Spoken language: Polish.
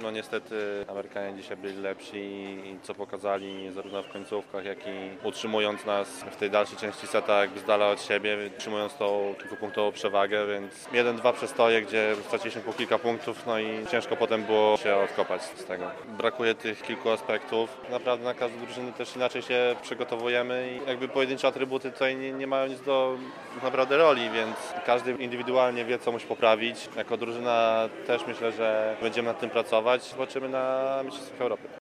No niestety Amerykanie dzisiaj byli lepsi i co pokazali zarówno w końcówkach, jak i utrzymując nas w tej dalszej części seta jakby z dala od siebie, utrzymując tą kilkupunktową przewagę, więc 1-2 przestoje, gdzie straciliśmy po kilka punktów, no i ciężko potem było się odkopać z tego. Brakuje tych kilku aspektów. Naprawdę na każdą drużynę też inaczej się przygotowujemy i jakby pojedyncze atrybuty tutaj nie mają nic do naprawdę roli, więc każdy indywidualnie wie, co musi poprawić. Jako drużyna też myślę, że będziemy nad tym pracować. Zobaczymy na Mistrzostwach Europy.